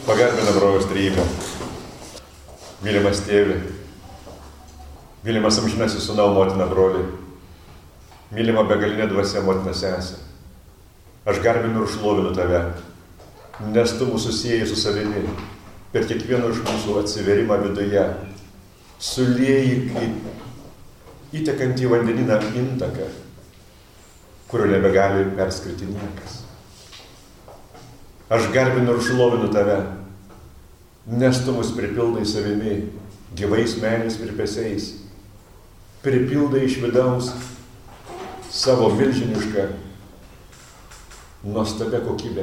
Pagarbina brolius trejybę. Mylimas tėvė, mylimas amžinasis sūnau motina broli, mylima begalinė dvasia motina sesė. Aš garbinu ir šlovinu tave, nes tu mūsų sieji su savimi, per kiekvieno iš mūsų atsiverimą viduje, sulieji kaip įtekantį vandenyną intaką, kurio nebegali perskriti niekas. Aš garbinu ir šlovinu tave, nes tu mus pripildai savimi, gyvais meilės virpesiais, pripildai iš vidaus savo milžinišką, nuostabią kokybę,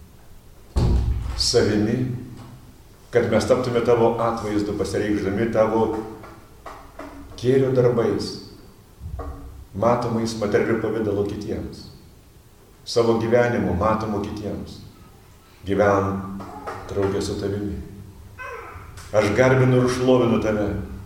savimi, kad mes taptume tavo atvaizdu, pasireikšdami tavo gėrio darbais, matomais materialiu pavidalu kitiems, savo gyvenimu matomu kitiems, gyvenam draugė su tavimi. Aš garbinu ir šlovinu tave,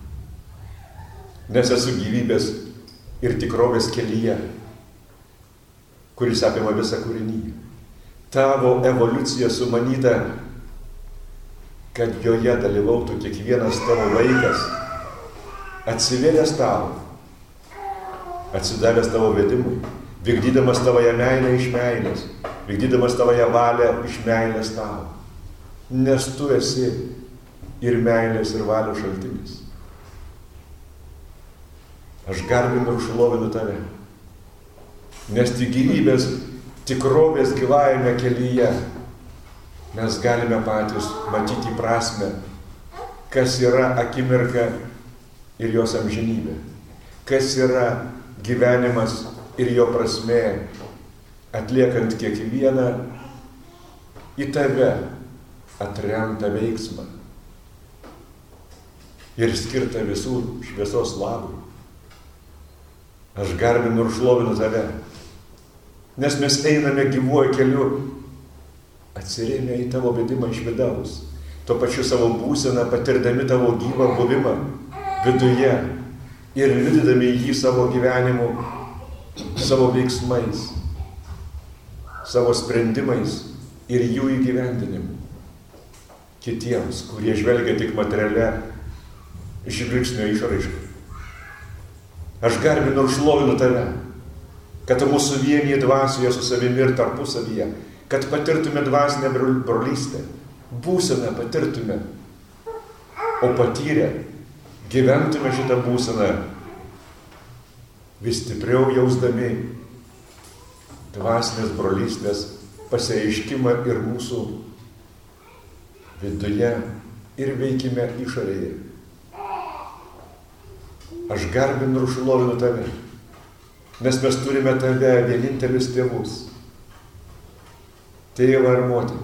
nes esu gyvybės ir tikrovės kelyje, kuris apima visą kūriniją. Tavo evoliucija sumanyta, kad joje dalyvautų kiekvienas tavo vaikas, atsivėręs tau, atsidavęs tavo vedimui, vykdydamas tavoje meilę iš meilės, vykdydamas tavoje valią iš meilės tau. Nes tu esi ir meilės ir valios šaltinis. Aš garbinu ir šlovinu tave, nes tik gyvybės tikrovės gyvajame kelyje mes galime patys matyti prasmę, kas yra akimirka ir jos amžinybė, kas yra gyvenimas ir jo prasmė, atliekant kiekvieną į tave atremtą veiksmą ir skirtą visų šviesos labui. Aš garbinu ir šlovinu tave, nes mes einame gyvuoju keliu, atsirėmę į tavo vedimą iš vidaus, tuo pačiu savo būseną patirdami tavo gyvą buvimą viduje ir liudydami jį savo gyvenimu, savo veiksmais, savo sprendimais ir jų įgyvendinimu. Kitiems, kurie žvelgia tik materialia žvilgsnio išraišką. Aš garbinu ir šlovinu tave, kad mūsų vienyje dvasioje su savimi ir tarpusavyje, kad patirtume dvasinę brolystę, būseną patirtume, o patyrę gyventume šitą būseną, vis stipriau jausdami dvasinės brolystės pasireiškimą ir mūsų viduje ir veikime išorėje. Aš garbinu ir šlovinu tave, nes mes turime tave vienintelius tėvus, tėvą ir motiną,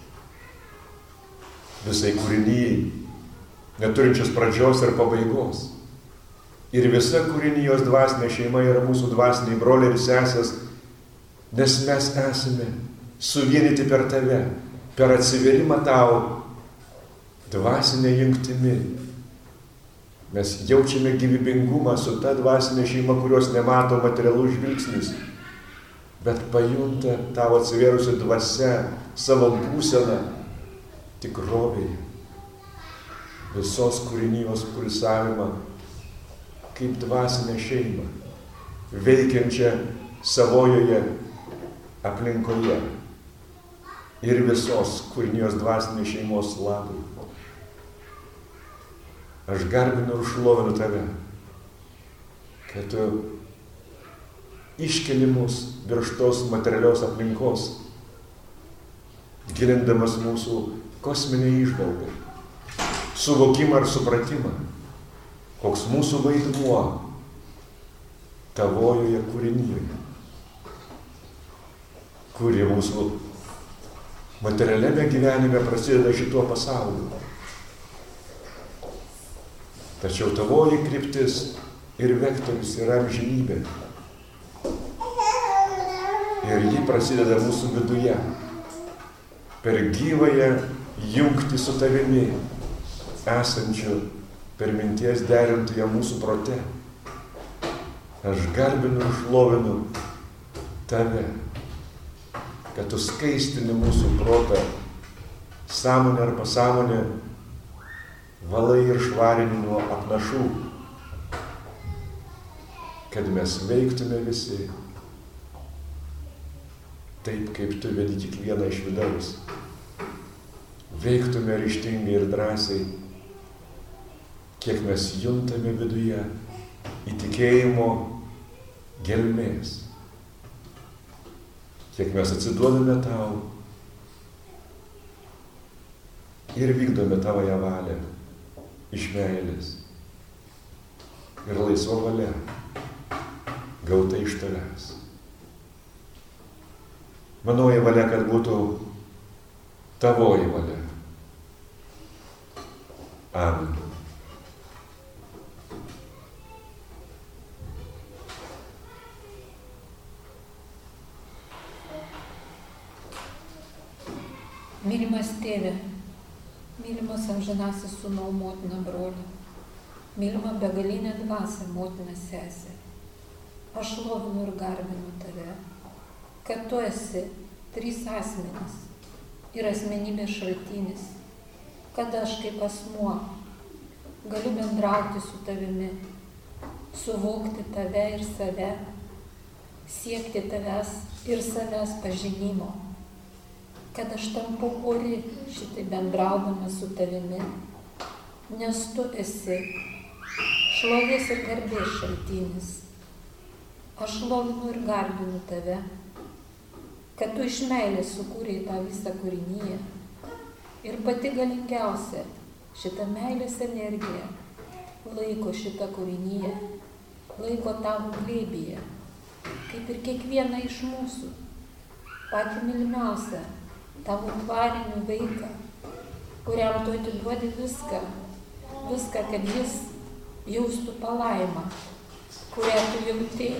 visai kūrinyjai, neturinčios pradžios ir pabaigos. Ir visa kūrinijos dvasinė šeima yra mūsų dvasiniai broliai ir sesės, nes mes esame suvienyti per tave, per atsiverimą tau, dvasinė jungtimi. Mes jaučiame gyvybingumą su ta dvasinė šeima, kurios nemato materialus žvilgsnis, bet pajunta tavo atsivėrusi dvasia savo būseną tikrovėje, visos kūrinijos pulsavimą, kaip dvasinę šeimą, veikiančią savojoje aplinkoje ir visos kūrinijos dvasinės šeimos labui. Aš garbinu ir šlovinu tave, kad tu iškeli mus virš tos materialios aplinkos, gilindamas mūsų kosminę įžvalgą, suvokimą ir supratimą, koks mūsų vaidmuo tavojoje kūrinyje, kuri mūsų materialiame gyvenime prasideda šituo pasauliu. Tačiau tavoji kryptis ir vektorius yra amžinybė. Ir ji prasideda mūsų viduje, per gyvąją jungtį su tavimi, esančiu per minties derintoje mūsų prote. Aš garbinu ir šlovinu tave, kad tu skaistini mūsų protą sąmonė ar pasąmonė valai ir švarini nuo apnašų, kad mes veiktume visi taip, kaip tu vedi kiekvieną iš vidaus. Veiktume ryžtingai ir drąsiai, kiek mes juntame viduje įtikėjimo gelmės, kiek mes atsiduodame tau ir vykdome tavoje valią iš meilės ir laisva valia gauta iš tavęs. Manoji valia, kad būtų tavoji valia. Amen. Mylimas tėve, mylimas amžinasis sūnau, motina, broli, mylima begalinė dvasia, motina, sesė. Aš šlovinu ir garbinu tave, kad tu esi trys asmenys ir asmenybės šaltinis, kad aš kaip asmuo galiu bendrauti su tavimi, suvokti tave ir save, siekti tavęs ir savęs pažinimo, kad aš tampu ori šitai bendraudama su tavimi, nes tu esi šlovės ir garbės šaltinis. Aš šlovinu ir garbinu tave, kad tu iš meilės sukūrei tą visą kūrinyje ir pati galingiausia šitą meilės energiją laiko šitą kūrinyje, laiko tavo glėbyje, kaip ir kiekvieną iš mūsų, patį mylimiausią tavo tvarinių vaiką, kuriam tu atiduodi viską, kad jis jaustų palaimą, kurią tu jauti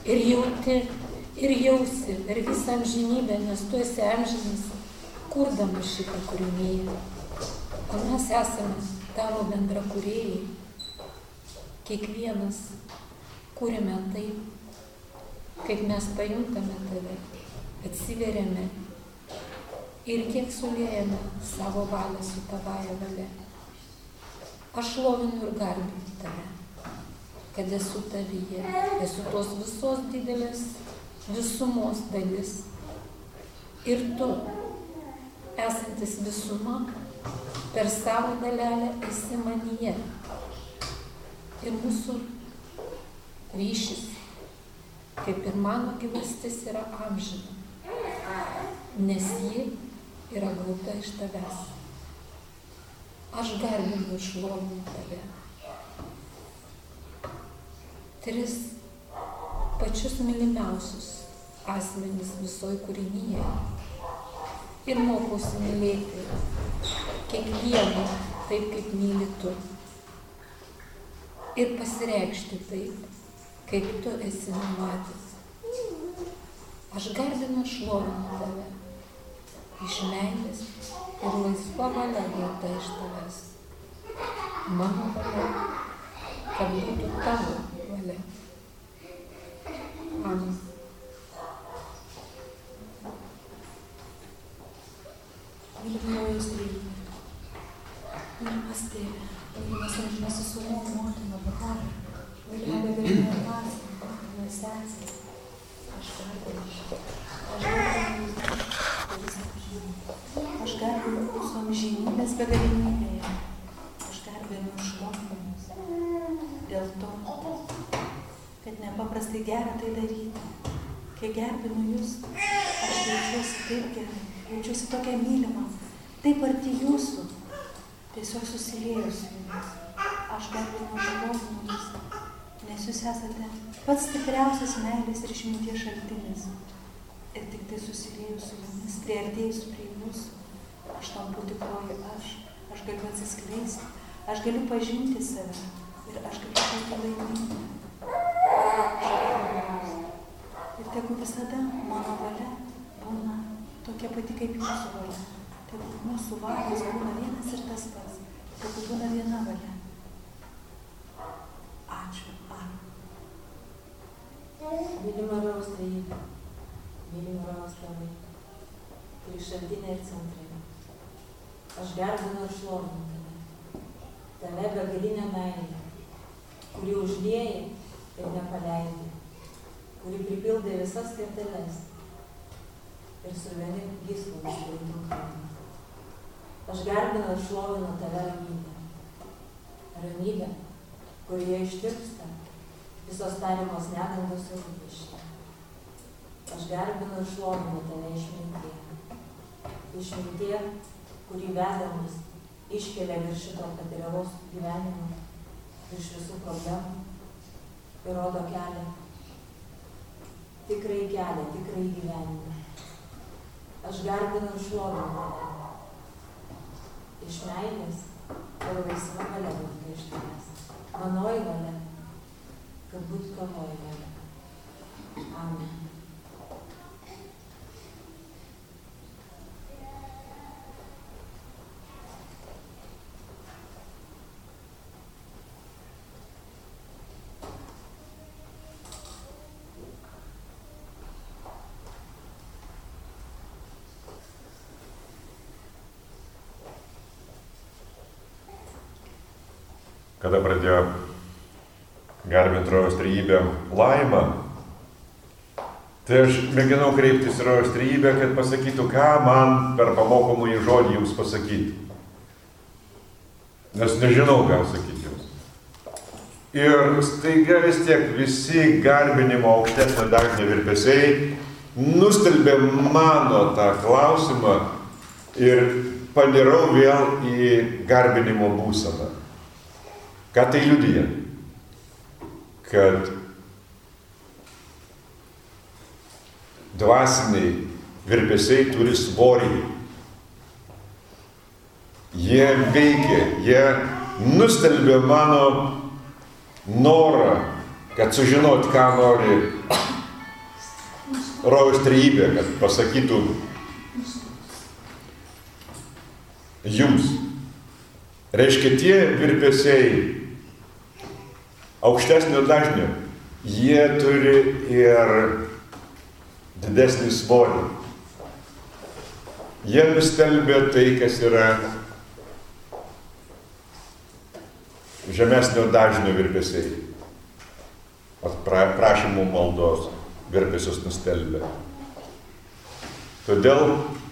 ir jausi per visą amžinybę, nes tu esi amžinis, kurdamas šitą kūrinyje. O mes esame tavo bendra kūrėjai. Kiekvienas kūrime taip, kaip mes pajuntame tave, atsiveriame ir kiek suliejame savo valią su tavąja valia. Aš šlovinu ir garbinu tave, kad esu tavyje, esu tos visos didelės visumos dalis. Ir tu, esantis visuma, per savo dalelę esi manyje. Ir mūsų ryšys, kaip ir mano gyvastis, yra amžina, nes ji yra gauta iš tavęs. Aš garbinu ir šlovinu tave. Tris pačius mylimiausius asmenys visoje kūrinyje ir mokausi mylėti kiekvieną taip, kaip myli tu. Ir pasireikšti taip, kaip tu esi numatęs. Aš garbinu ir šlovinu tave iš meilės ir laisva valia gauta iš tavęs. Mano valia, kad būtų tavo valia. Amen. Mylimoji Trejybė, mylimas Tėve, mylimas amžinasis Sūnau, motina, broli, mylima begalinė dvasia, motina, sesė, aš garbinu jūsų amžinybės begalinybėje, aš garbinu ir šlovinu jūs. Dėl to, kad nepaprastai gera tai daryti. Kai garbinu jūs, aš jaučiuosi taip gerai, jaučiuosi tokia mylima, taip arti jūsų, tiesiog susilieju su jumis. Aš garbinu ir šlovinu jūs, nes jūs esate pats stipriausias meilės ir išminties šaltinis. Ir tik tai susilieju su jumis, priartėjus prie jūsų, aš tampu tikroji aš galiu atsiskleisti, aš galiu pažinti save ir aš galiu būti laiminga. Ir tegu visada mano valia būna tokia pati kaip jūsų valia. Tegu mūsų valios būna vienas ir tas pats. Tegu būna viena valia. Ačiū. Mylima Rojaus Trejybė, mylima Rojaus tėvai, kuri šaltinė ir centrinė. Aš garbinu ir šlovinu tave. Tave begalinę meilę, kuri užlieji ir nepaleidi, kuri pripildai visas kerteles ir suveni gyslomis tarytum kalną. Aš garbinu ir šlovinu tave ramybę. Ramybę, kurioje ištirpsta visos tariamos negandos ir rūpesčiai. Aš garbinu ir šlovinu tave išmintie. Išmintie, kurį vedamas iškelia virš šito materialaus gyvenimo, virš visų problemų ir rodo kelią, tikrai gyvenimą. Aš garbinu ir šlovinu tave. Iš meilės ir laisva valia būtų iš tavęs. Manoji valia, kad būtų tavoji valia. Amen. Kada pradėjo garbinti Rojaus Trejybę Laimą, tai aš mėginau kreiptis į Rojaus Trejybę, kad pasakytų, ką man per pamokomąjį žodį jums pasakyti. Nes nežinau, ką sakyti jums. Ir staiga vis tiek visi garbinimo aukštesnio dažnio virpesiai nustelbė mano tą klausimą ir panirau vėl į garbinimo būseną. Ką tai liudija? Kad dvasiniai virpesiai turi svorį. Jie veikia, jie nustelbė mano norą, kad sužinot, ką nori Rojaus Trejybė, kad pasakytų jums. Reiškia, tie virpesiai aukštesnio dažnio, jie turi ir didesnį svorį. Jie nustelbė tai, kas yra žemesnio dažnio virpesiai. Prašymų maldos virpesius nustelbė. Todėl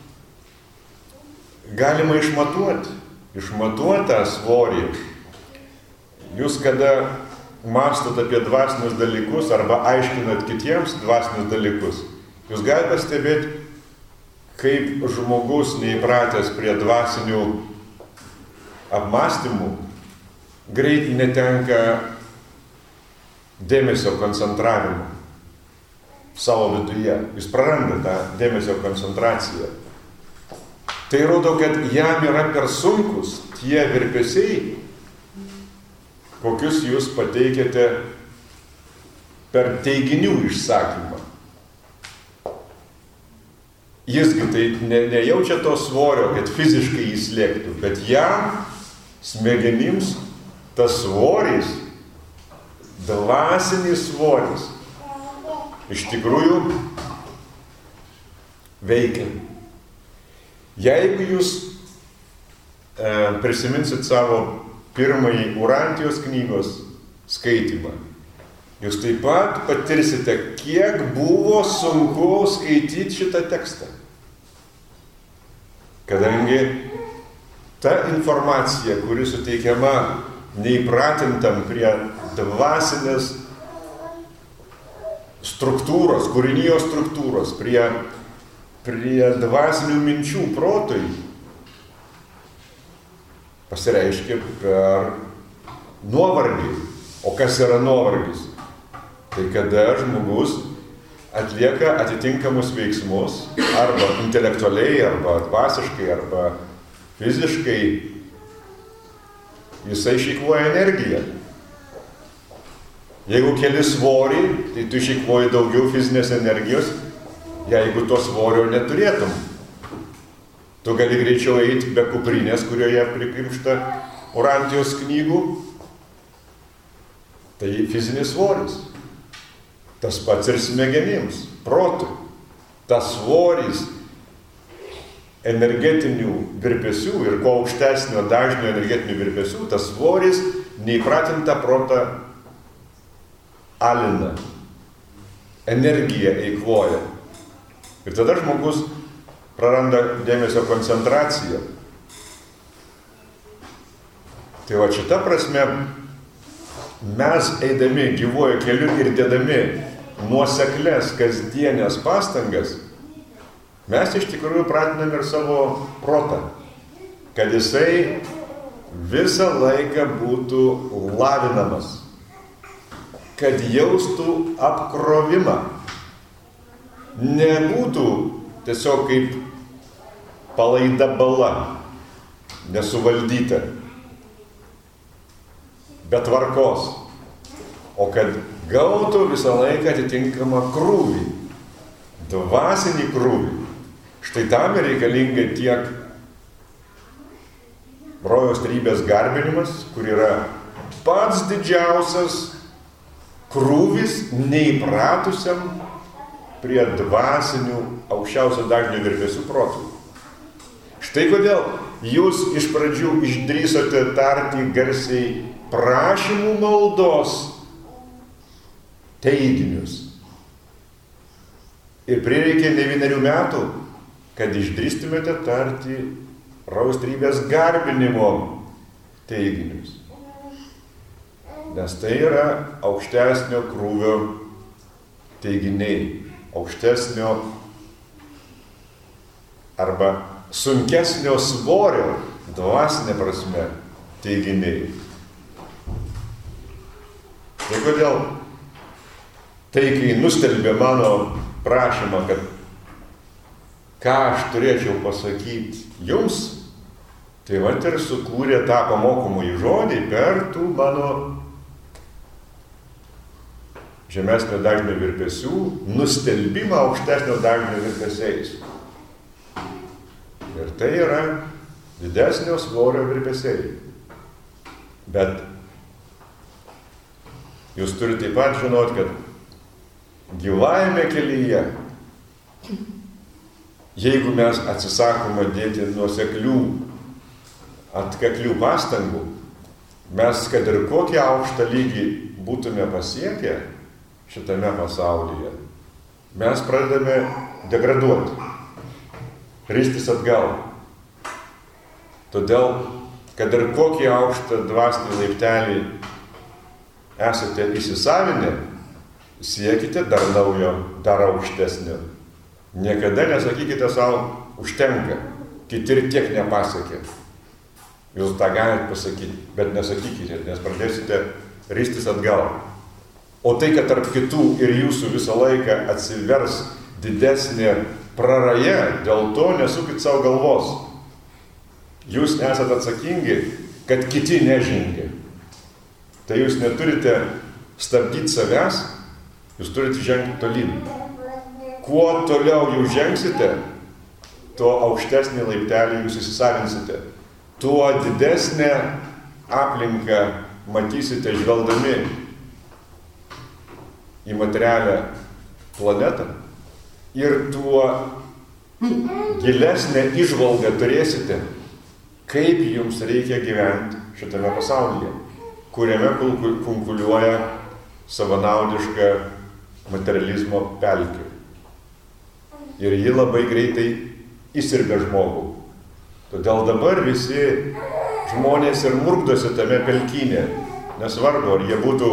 galima išmatuotą svorį. Jūs kada mąstot apie dvasinius dalykus arba aiškinat kitiems dvasinius dalykus, jūs galite pastebėti, kaip žmogus neįpratęs prie dvasinių apmąstymų greit netenka dėmesio koncentravimo savo viduje. Jis praranda tą dėmesio koncentraciją. Tai rodo, kad jam yra per sunkus tie virpesiai, kokius jūs pateikėte per teiginių išsakymą. Jisgi tai nejaučia to svorio, kad fiziškai jis lėktų, bet jam, smegenims, tas svoris, dvasinis svoris, iš tikrųjų veikia. Jeigu jūs prisiminsit savo pirmąjį Urantijos knygos skaitymą, jūs taip pat patirsite, kiek buvo sunku skaityti šitą tekstą. Kadangi ta informacija, kuri suteikiama neįpratintam prie dvasinės struktūros, kūrinijos struktūros, prie dvasinių minčių protui, pasireiškia per nuovargį. O kas yra nuovargis? Tai kada žmogus atlieka atitinkamus veiksmus, arba intelektualiai, arba dvasiškai, arba fiziškai, jisai išeikvoja energiją. Jeigu keli svorį, tai tu išeikvoji daugiau fizinės energijos, jeigu to svorio neturėtum. Tu gali greičiau eiti be kuprinės, kurioje prikrimšta Urantijos knygų. Tai fizinis svoris. Tas pats ir smegenims, protui. Tas svoris energetinių virpesių ir kuo aukštesnio dažnio energetinių virpesių, tas svoris neįpratintą protą alina, energiją eikvoja. Ir tada žmogus praranda dėmesio koncentraciją. Tai va šita prasme, mes eidami gyvuoju keliu ir dėdami nuoseklės kasdienės pastangas, mes iš tikrųjų pratinam ir savo protą, kad jisai visą laiką būtų lavinamas, kad jaustų apkrovimą, nebūtų tiesiog kaip palaida bala, nesuvaldyta, be tvarkos, o kad gautų visą laiką atitinkamą krūvį, dvasinį krūvį. Štai tam reikalinga tiek rojaus trejybės garbinimas, kur yra pats didžiausias krūvis neįpratusiam prie dvasinių aukščiausio dažnio virpesių protų. Štai kodėl jūs iš pradžių išdrįsote tarti garsiai prašymų maldos teiginius. Ir prireikė ne 1 metų, kad išdrįstumėte tarti rojaus trejybės garbinimo teiginius. Nes tai yra aukštesnio krūvio teiginiai, aukštesnio arba sunkesnio svorio dvasinė prasme teiginiai. Tai kodėl tai, kai nustelbė mano prašymą, kad ką aš turėčiau pasakyti jums, tai vat ir sukūrė tą pamokomąjį žodį per tų mano žemesnio dažnio virpesių nustelbimą aukštesnio dažnio virpesiais. Ir tai yra didesnio svorio virpesiai. Bet jūs turite taip pat žinoti, kad gyvajame kelyje, jeigu mes atsisakome dėti nuoseklių, atkaklių pastangų, mes, kad ir kokį aukštą lygį būtume pasiekę šitame pasaulyje, mes pradedame degraduoti, ristis atgal. Todėl, kad ir kokį aukštą dvasinį laiptelį esate įsisavinę, siekite dar naujo, dar aukštesnio. Niekada nesakykite savo, užtenka, kiti ir tiek nepasiekė. Jūs tą galite pasakyti, bet nesakykite, nes pradėsite ristis atgal. O tai, kad tarp kitų ir jūsų visą laiką atsivers didesnė praraja, dėl to nesukit savo galvos. Jūs esate atsakingi, kad kiti nežengia. Tai jūs neturite stabdyti savęs, jūs turite žengti tolyn. Kuo toliau jūs žengsite, tuo aukštesnį laiptelį jūs įsisavinsite. Tuo didesnę aplinką matysite žvelgdami į materialią planetą. Ir tuo gilesnę įžvalgą turėsite, kaip jums reikia gyventi šitame pasaulyje, kuriame kunkuliuoja savanaudiška materializmo pelkė. Ir ji labai greitai įsirbė žmogų. Todėl dabar visi žmonės ir murkdosi tame pelkynė. Nesvarbu, ar jie būtų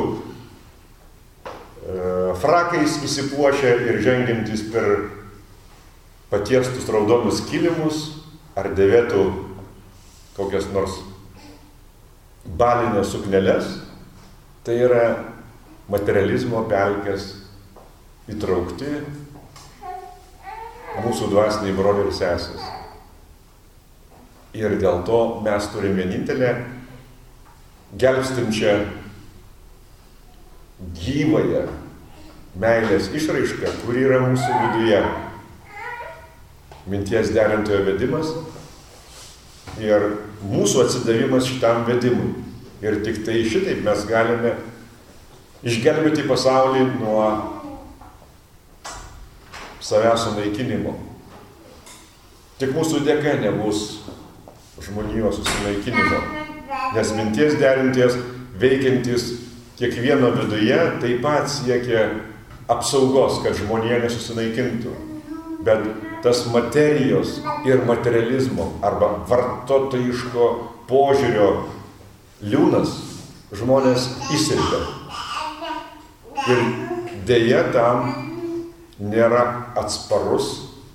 frakais įsipuošę ir žengiantis per patiestus raudonus kilimus, ar dėvėtų kokias nors balinės sukneles. Tai yra materializmo pelkės įtraukti mūsų dvasiniai broliai ir sesės. Ir dėl to mes turime vienintelę gelbstinčią gyvąją meilės išraišką, kuri yra mūsų viduje. Minties derintojo vedimas ir mūsų atsidavimas šitam vedimui. Ir tik tai šitaip mes galime išgelbėti pasaulį nuo savęs sunaikinimo. Tik mūsų dėka nebus žmonijos susinaikinimo, nes minties derinties, veikiantis kiekvieno viduje taip pat siekia apsaugos, kad žmonija nesusinaikintų. Bet tas materijos ir materializmo arba vartotojiško požiūrio liūnas žmonės įsirbė. Ir deja tam nėra atsparus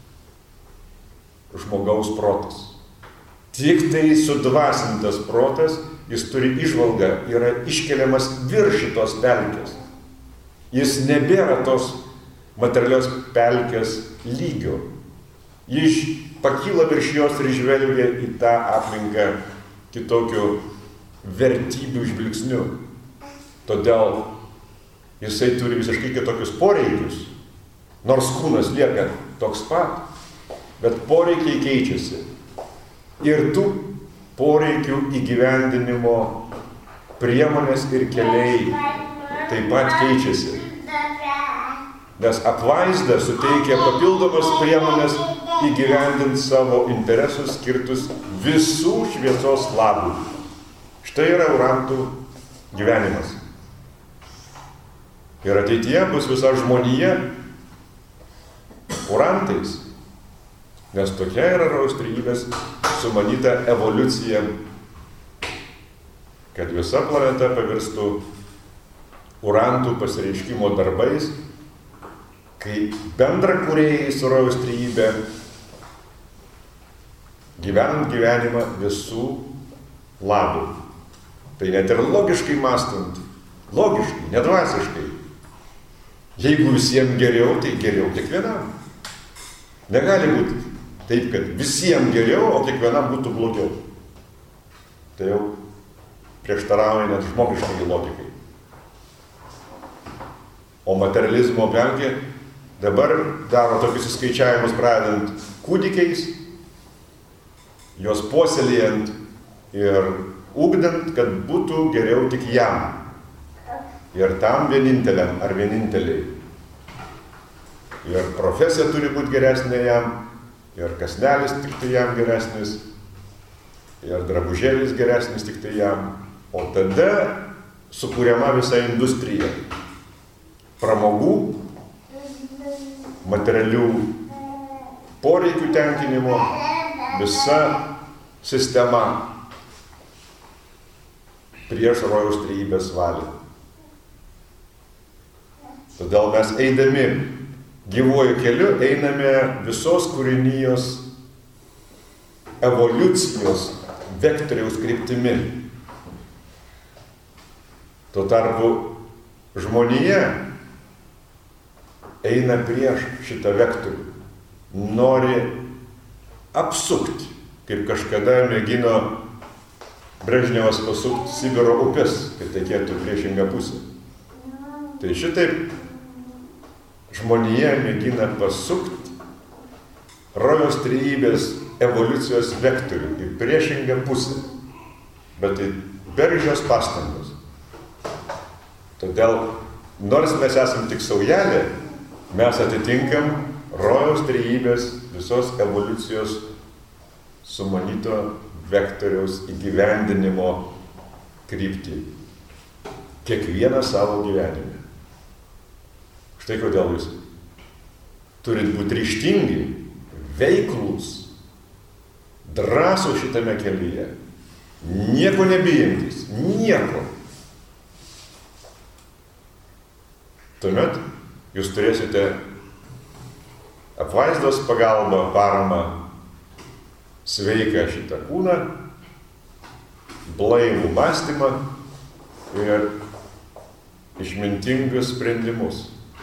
žmogaus protas. Tik tai sudvasintas protas, jis turi įžvalgą, yra iškeliamas virš šitos pelkės. Jis nebėra tos materialios pelkės lygio. Jis pakyla virš jos ir žvelgia į tą aplinką kitokiu vertybių žvilgsniu. Todėl jisai turi visiškai kitokius poreikius, nors kūnas lieka toks pat, bet poreikiai keičiasi. Ir tų poreikių įgyvendinimo priemonės ir keliai taip pat keičiasi. Nes apvaizda suteikia papildomas priemonės įgyvendinti savo interesus skirtus visų šviesos labui. Štai yra urantų gyvenimas. Ir ateityje bus visa žmonija urantais, nes tokia yra rojaus trejybės sumanyta evoliucija, kad visa planeta pavirstų urantų pasireiškimo darbais, kai bendra kūrėjai su rojaus trejybė, gyvenant gyvenimą visų labų. Tai net ir logiškai mąstant, logiškai, nedvasiškai. Jeigu visiems geriau, tai geriau kiekvienam. Negali būti taip, kad visiems geriau, o kiekvienam būtų blogiau. Tai jau prieštarauja net žmogiškai logikai. O materializmo pelkė dabar daro tokius įskaičiavimus pradedant kūdikiais, juos puoselėjant ir ugdant, kad būtų geriau tik jam. Ir tam vieninteliam ar vieninteliai. Ir profesija turi būti geresnė jam, ir kasnelis tik tai jam geresnis, ir drabužėlis geresnis tik tai jam. O tada sukūriama visa industrija. Pramogų, materialių poreikių tenkinimo, visa sistema prieš rojaus trejybės valią. Todėl mes eidami gyvuoju keliu, einame visos kūrinijos evoliucijos vektoriaus kryptimi. Tuo tarpu žmonija eina prieš šitą vektorių, nori apsukti, kaip kažkada mėgino Brežnevas pasukti Sibiro upės, kad tekėtų priešingą pusę. Tai šitaip žmonija mėgina pasukti rojaus trejybės evoliucijos vektorių į priešingą pusę, bet tai bergždžios pastangos. Todėl, nors mes esam tik saujelė, mes atitinkam rojaus trejybės visos evoliucijos sumanyto vektoriaus įgyvendinimo kryptį. Kiekvieną savo gyvenime. Štai kodėl jūs turit būti ryžtingi, veiklūs, drąsūs šitame kelyje, nieko nebijantis, nieko. Tuomet jūs turėsite apvaizdos pagalbą, paramą, sveiką šitą kūną, blaivų mąstymą ir išmintingus sprendimus.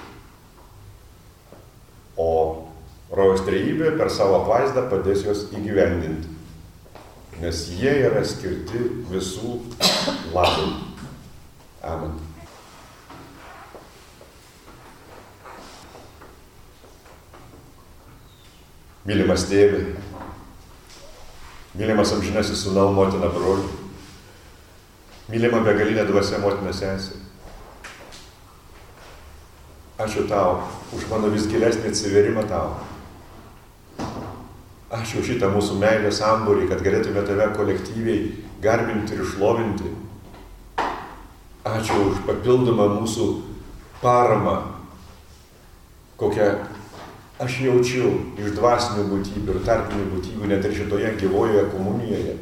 O rojaus trejybė per savo apvaizdą padės juos įgyvendinti, nes jie yra skirti visų labui. Amen. Mylimas tėve, mylimas amžinasis sūnau, motina, broli, mylima begalinė dvasia, motina, sesė. Ačiū tau už mano vis gilesnį atsiverimą tau. Ačiū šitą mūsų meilę sambūrį, kad galėtume tave kolektyviai garbinti ir šlovinti. Ačiū už papildomą mūsų paramą, kokią aš jaučiu iš dvasinių būtybių ir tarpinių būtybių, net ir šitoje gyvojoje komunijoje.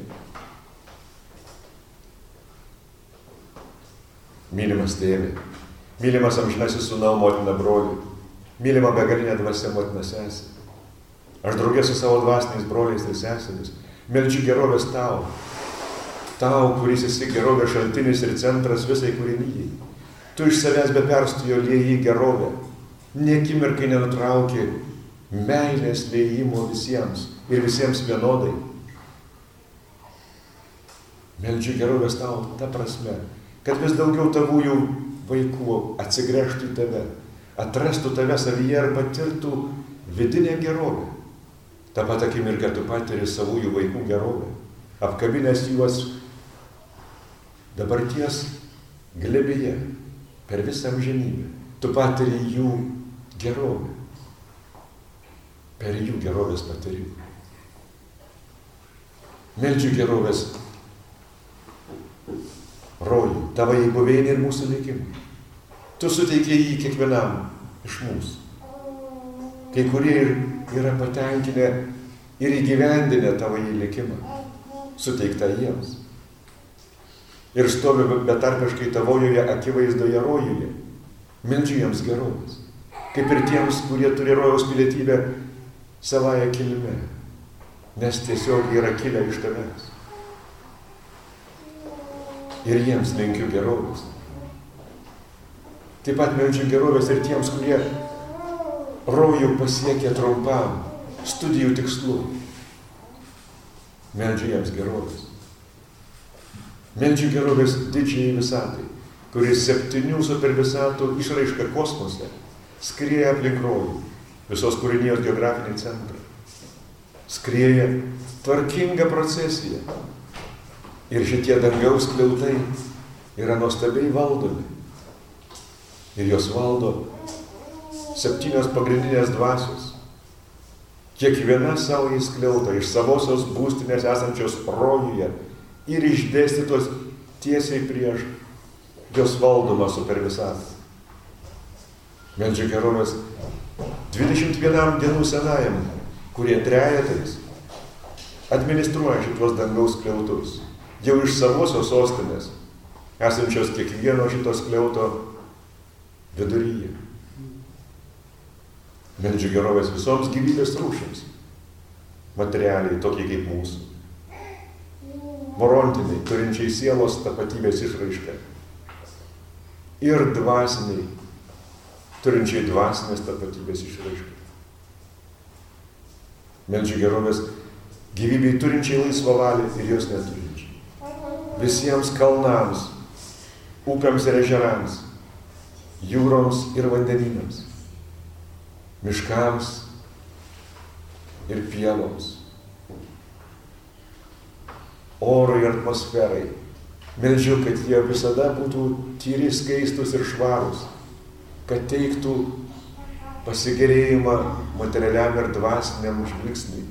Mylimas tėvė, mylimas amžinasis sūnau, motina broli, mylima begalinė dvasia motina sesė. Aš draugė su savo dvasiniais broliais ir sesėmis meldžiu gerovės tau, kuris esi gerovės šaltinis ir centras visai kūrinijai. Tu iš savęs be perstojo lieji gerovę, nė akimirkai nenutrauki meilės liejimo visiems ir visiems vienodai. Meldžiu gerovės tau ta prasme, kad vis daugiau tavųjų vaikų atsigręžtų į tave, atrastų tave savyje ir patirtų vidinę gerovę. Ta pat akimirka tu patiri savųjų vaikų gerovę, apkabinęs juos dabarties glėbyje per visą amžinybę. Tu patiri jų gerovę, per jų gerovės patyrimą. Meldžiu gerovės rojų, tavo buveinė ir mūsų likimą. Tu suteikė jį kiekvienam iš mūsų. Kai kurie yra patenkinę ir įgyvendinę tavo likimą, suteiktą jiems. Ir stovi betarpiškai tavojoje akivaizdoje rojuje. Meldžiu jiems gerovės, kaip ir tiems, kurie turi rojaus pilietybę savąją kilme, nes tiesiog yra kilę iš tavęs. Ir jiems linkiu gerovės. Taip pat meldžiu gerovės ir tiems, kurie rojų pasiekė trumpam studijų tikslų. Meldžiu jiems gerovės. Meldžiu gerovės didžiai visatai, kuris 7 supervisatų išraiška kosmose skrieja aplink rojų, visos kūrinijos geografinį centrą. Skrieja tvarkinga procesija. Ir šitie dangaus skliautai yra nuostabiai valdomi. Ir jos valdo 7 pagrindinės dvasios. Kiekviena savo įskliauta iš savosios būstinės esančios rojuje ir išdėstytos tiesiai prieš jos valdomą supervisatą. Meldžiu gerovės 21 dienų senajam, kurie trejetais administruoja šitos dangaus skliautus, jau iš savosios sostinės, esančios kiekvieno šitos skliauto viduryje. Meldžiu gerovės visoms gyvybės rūšims, materialiai tokie kaip mūsų, morontiniai, turinčiai sielos tapatybės išraišką, ir dvasiniai, turinčiai dvasinės tapatybės išraišką. Meldžiu gerovės gyvybei turinčiai laisvą valią ir jos neturinčiai. Visiems kalnams, upėms ir ežerams, jūroms ir vandenynams, miškams ir pievoms, orui ir atmosferai. Meldžiu, kad jie visada būtų tyri, skaistus ir švarūs, kad teiktų pasigėrėjimą materialiam ir dvasiniam žvilgsniui.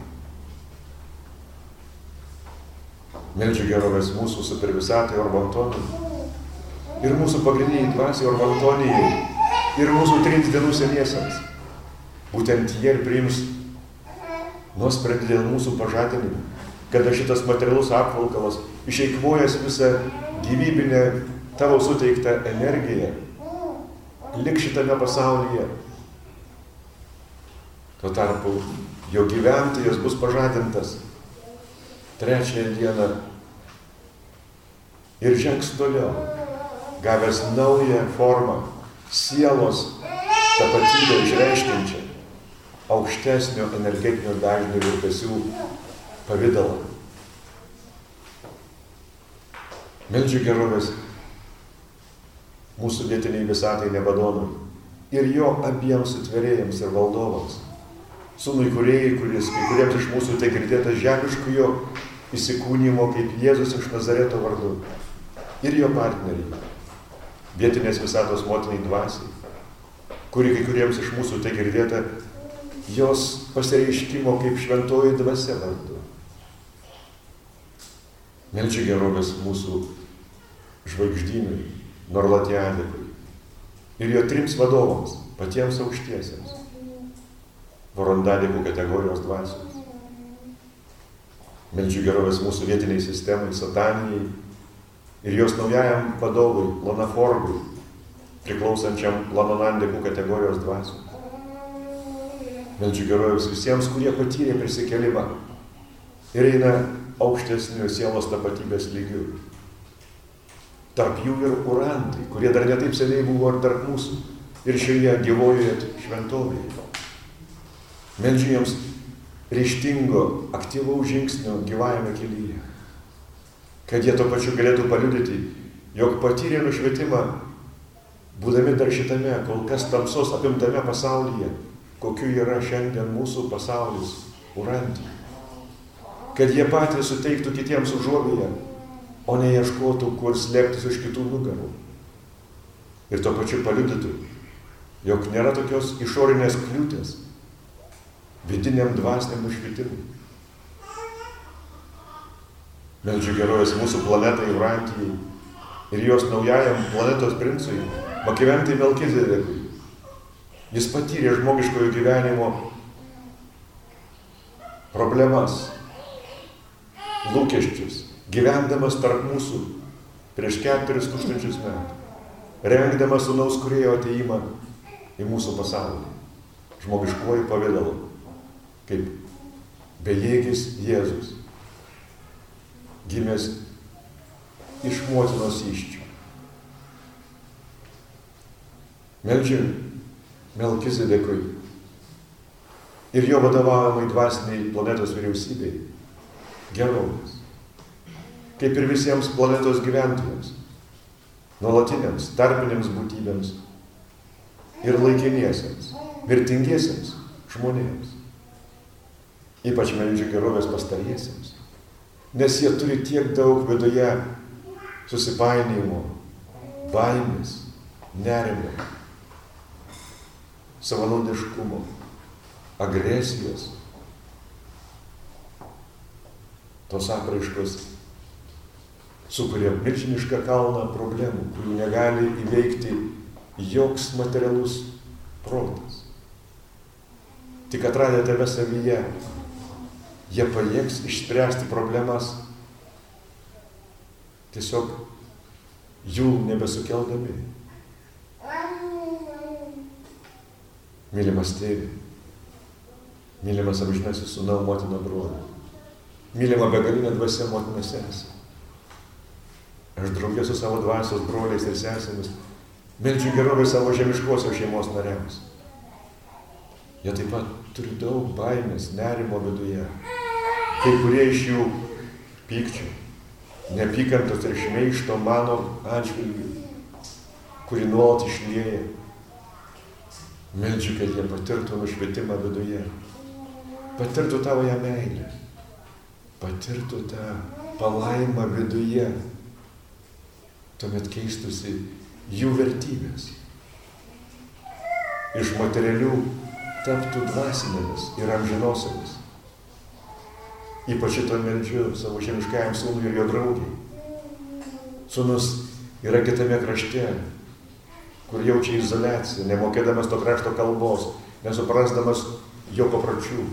Meldžiu gerovės mūsų supervisatai Orbantonui ir mūsų pagrindiniai dvasiai Orbantonijai ir mūsų 3 dienų seniesiams. Būtent jie ir priims nuosprendį dėl mūsų pažadinimų, kada šitas materialus apvalkalas, išeikvojęs visą gyvybinę tavo suteiktą energiją, liks šitame pasaulyje. Tuo tarpu jo gyventojas bus pažadintas 3 dieną ir žengs toliau, gavęs naują formą, sielos tapatybę išreiškiančią, aukštesnio energetinio dažnio virpesių pavidalą. Meldžiu gerovės mūsų vietiniai visatai Nebadonui ir jo abiems sutvėrėjams ir valdovams, sūnui kūrėjai, kuris kai kuriems iš mūsų tai girdėtas žemiškojo įsikūnymo kaip Jėzus iš Nazareto vardu, ir jo partneriai, vietinės visatos motinai dvasiai, kuri kai kuriems iš mūsų tai girdėta jos pasireiškimo kaip šventoji dvasia vardu. Meldžiu gerovės mūsų žvaigždynui, Norlatiadikui ir jo 3 vadovams, patiems aukštiesiems, Vorondadikų kategorijos dvasioms. Meldžiu gerovės mūsų vietiniai sistemai, Satanijai ir jos naujajam vadovui, Lanaforgui, priklausančiam Lanonandikų kategorijos dvasioms. Meldžiu gerovės visiems, kurie patyrė prisikėlimą ir eina aukštesnių sielos tapatybės lygių. Tarp jų ir urantai, kurie dar netaip seniai buvo ir tarp mūsų ir šioje gyvojoje šventovėje. Meldžiu jiems ryžtingo, aktyvaus žingsnio gyvajame kelyje, kad jie to pačiu galėtų paliudyti, jog patyrė nušvietimą, būdami dar šitame kol kas tamsos apimtame pasaulyje, kokiu yra šiandien mūsų pasaulis urantį. Kad jie patys suteiktų kitiems užuovėją, o ne ieškotų, kur slėptis už kitų nugarų. Ir to pačiu paliudytų, jog nėra tokios išorinės kliūtės vidiniam dvasiniam nušvitimui. Meldžiu gerovės mūsų planetai Urantijai ir jos naujajam planetos princui Makiventai Melkizedekui. Jis patyrė žmogiškojo gyvenimo problemas, lūkesčius, gyvendamas tarp mūsų prieš 4000 metų, rengdamas sūnaus kūrėjo ateimą į mūsų pasaulį, žmogiškuoju pavidalu, kaip bejėgis Jėzus, gimęs iš motinos įsčių. Meldžiu Melkizedekui ir jo vadovaujamai dvasiniai planetos vyriausybei gerovės, kaip ir visiems planetos gyventojams, nuolatiniams, tarpiniams būtybėms ir laikiniesiems, mirtingiesiems žmonėms. Ypač meldžiu gerovės pastariesiems, nes jie turi tiek daug viduje susipainijimo, baimės, nerimo, savanaudiškumo, agresijos. Tos apraiškos sukuria milžinišką kalną problemų, kurių negali įveikti joks materialus protas. Tik atradę tave savyje, jie pajėgs išspręsti problemas, tiesiog jų nebesukeldami. Mylimas tėvi, mylimas amžinasis sūnau, motina, broli, mylima begalinė dvasia, motina, sesė. Aš draugė su savo dvasios broliais ir sesėmis meldžiu gerovę savo žemiškosios šeimos nariams. Jie taip pat turi daug baimės, nerimo viduje. Kai kurie iš jų pykčio, neapykantos ir šmeižto mano atžvilgiu, kuri nuolat išlieja. Meldžiu, kad jie patirtų nušvietimą viduje, patirtų tavo ją meilę, patirtų tą palaimą viduje. Tuomet keistusi jų vertybės. Iš materialių taptų dvasinėmis ir amžinosiamis. Ypač šito meldžiu savo žemiškajam sūnui ir jo draugiai. Sūnus yra kitame krašte, kur jaučia izoliaciją, nemokėdamas to krašto kalbos, nesuprasdamas jo papročių.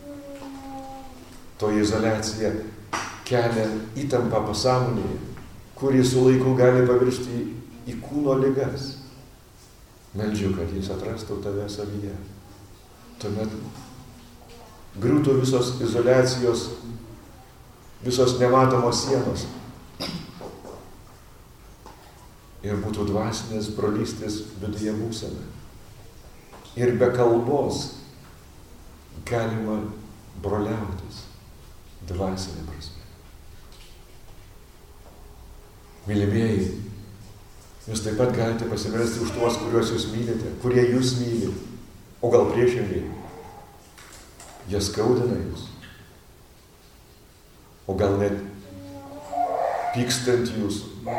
To izoliacija kelia įtampą pasąmonėje, kuri su laiku gali pavirsti į kūno ligas. Meldžiu, kad jis atrastų tave savyje. Tuomet griūtų visos izoliacijos, visos nematomos sienos. Ir būtų dvasinės brolystės viduje būsena. Ir be kalbos galima broliautis dvasinė prasme. Mylimieji, jūs taip pat galite pasimelsti už tuos, kuriuos jūs mylite, kurie jūs myli, o gal priešingai, jie skaudina jūs, o gal net pykstant jūsų,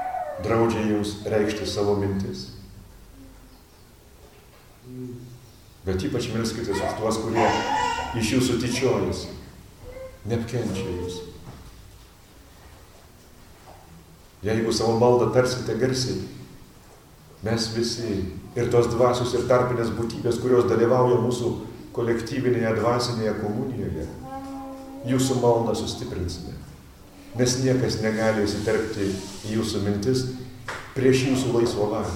draudžia jums reikšti savo mintis. Bet ypač melskitės už tuos, kurie iš jūsų tyčiojasi, neapkenčia jūs. Jeigu savo maldą tarsite garsiai, mes visi ir tos dvasios ir tarpinės būtybės, kurios dalyvauja mūsų kolektyvinėje dvasinėje komunijoje, jūsų maldą sustiprinsime. Nes niekas negali įsiterpti į jūsų mintis prieš jūsų laisvą valią.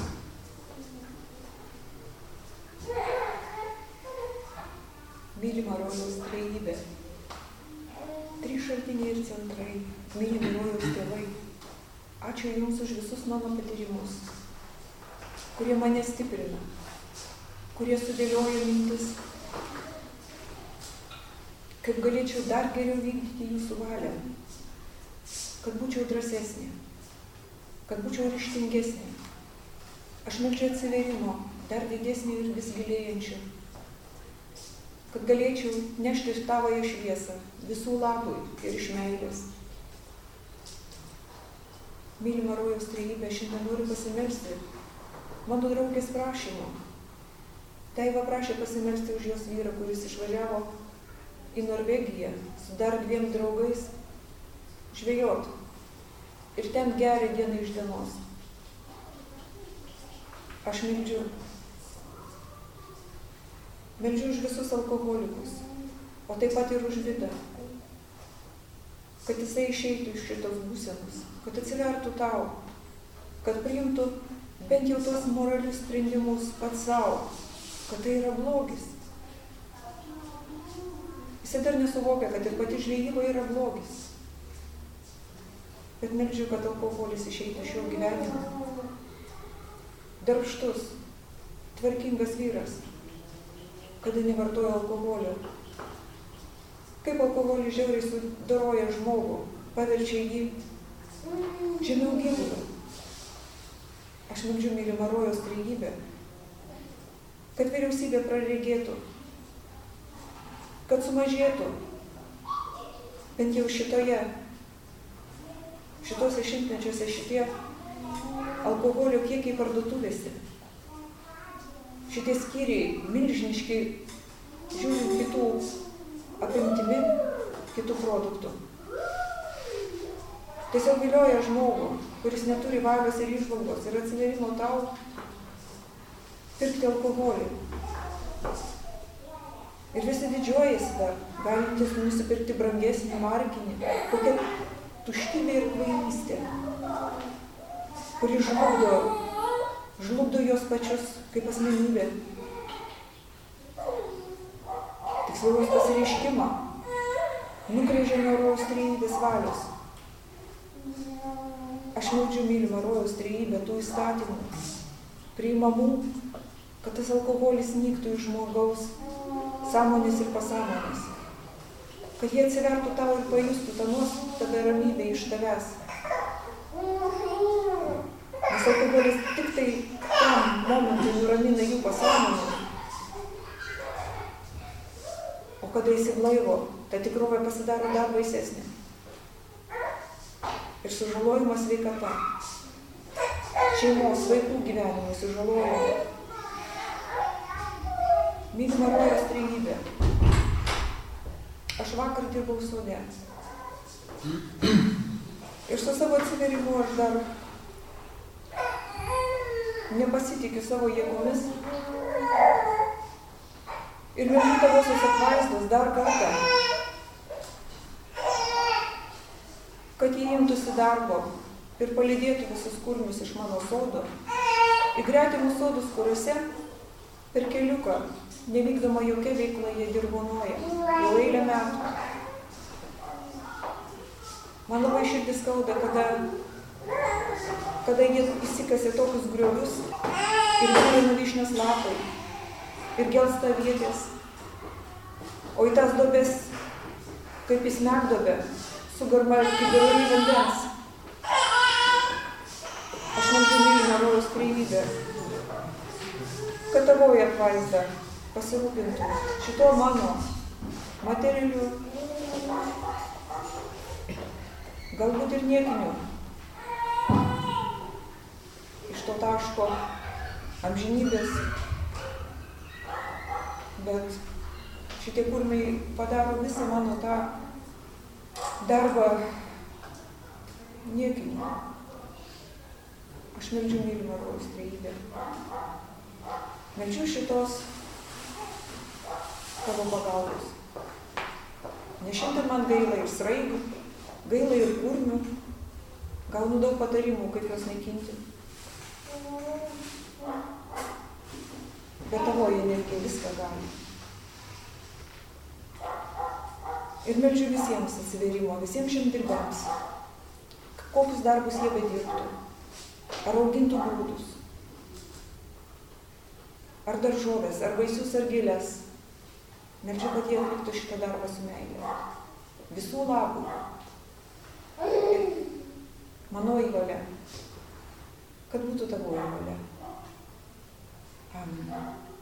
Mylima rojaus trejybė, trys šaltiniai ir centrai, mylimi rojaus tėvai, ačiū Jums už visus mano patyrimus, kurie mane stiprina, kurie sudėlioja mintis, kaip galėčiau dar geriau vykdyti Jūsų valią, kad būčiau drąsesnė, kad būčiau ryžtingesnė. Aš meldžiu atsiverimo, dar didesnį ir vis gilėjančių, kad galėčiau nešti tavoje šviesą visų labui ir iš meilės. Mylima rojaus trejybė, šiandien noriu pasimelsti mano draugės prašymu. Teiva prašė pasimelsti už jos vyrą, kuris išvažiavo į Norvegiją su dar 2 draugais žvejot ir ten geria dieną iš dienos. Aš meldžiu už visus alkoholikus, o taip pat ir už Vidą, kad jisai išeitų iš šitos būsenos, kad atsivertų tau, kad priimtų bent jau tuos moralius sprendimus pats savo, kad tai yra blogis. Jisai dar nesuvokia, kad ir pati žvejyba yra blogis. Bet meldžiu, kad alkoholis išeitų iš jo gyvenimo. Darbštus, tvarkingas vyras, kada nevartoja alkoholio. Kaip alkoholis žiauriai sudoroja žmogų, paverčia jį žemiau gyvulio. Aš meldžiu mylima rojaus trejybę, kad vyriausybė praregėtų, kad sumažėtų bent jau šitose šimtmečiuose šitie alkoholio kiekiai parduotuvėse. Šitie skyriai milžiniški, žiūrint kitų apimtimi, kitų produktų. Tiesiog vilioja žmogų, kuris neturi valios ir įžvalgos ir atsiverimo tau pirkti alkoholį. Ir visi didžiuojasi dar, galintis nusipirkti brangesnį markinį, kokia tuštybė ir kvailystė, kuri žlugdo juos pačius kaip asmenybė. Tiksliau jos pasireiškimą nugrėžė nuo rojaus trejybės valios. Aš meldžiu mylima rojaus trejybę tų įstatymų, priimamų, kad tas alkoholis nyktų iš žmogaus sąmonės ir pasąmonės, kad jie atsivertų tau ir pajustų tą nuostabią ramybę iš tavęs. Nes alkoholis tik tai tam momentui nuramina jų pasąmonę. O kada įsiblaivo, ta tikrovė pasidaro dar baisesnė. Ir sužalojimo sveikata. Šeimos, vaikų gyvenimo sužalojimo. Mylima rojaus trejybė. Aš vakar dirbau sode. Ir su savo atsiverimu aš dar nepasitikiu savo jėgomis. Ir meldžiu tavosios apvaizdos dar kartą, kad jie imtųsi darbo ir palydėtų visus kurmius iš mano sodo į gretimus sodus, kuriuose per keliuką nevykdoma jokia veikla jie dirvonuoja jau eilę metų. Man labai širdis skauda, kada jie įsikasė tokius griovius ir gulina vyšnios lapai ir gelsta avietės, o į tas duobes, kaip į smegduobę, sugarma kibirai vandens. Aš meldžiu mylima rojaus trejybę, kad tavoji apvaizda pasirūpintų šito mano materialiu, galbūt ir niekiniu, iš to taško amžinybės bet šitie kurmiai padaro visą mano tą darbą niekinimą. Aš meldžiu mylimą rojaus trejybę. Meldžiu šitos tavo pagalbos. Nes šiandien man gaila ir sraigių, gaila ir kurmių, gaunu daug patarimų, kaip juos naikinti. Bet tavoji energija viską gali. Ir meldžiu visiems atsiverimo, visiems žemdirbiams, kokius darbus jie bedirbtų, ar augintų grūdus, ar daržovės, ar vaisius, ar gėles. Meldžiu, kad jie atliktų šitą darbą su meile. Visų labų. Ir manoji valia, kad būtų tavoji valia. Amen.